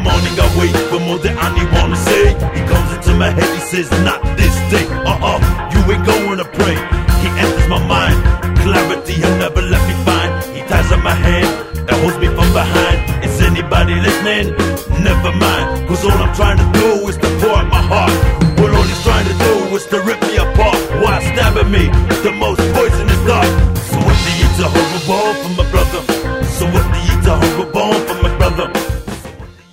morning I wait for more than I need wanna say. He comes into my head, he says, not this day. You ain't going to pray. He enters my mind, clarity he'll never let me find. He ties up my hand and holds me from behind. Is anybody listening? Never mind, cause all I'm trying to do is to pour out my heart. What all he's trying to do is to rip me apart, while stabbing me the most poisonous dart. So if he eats a horrible from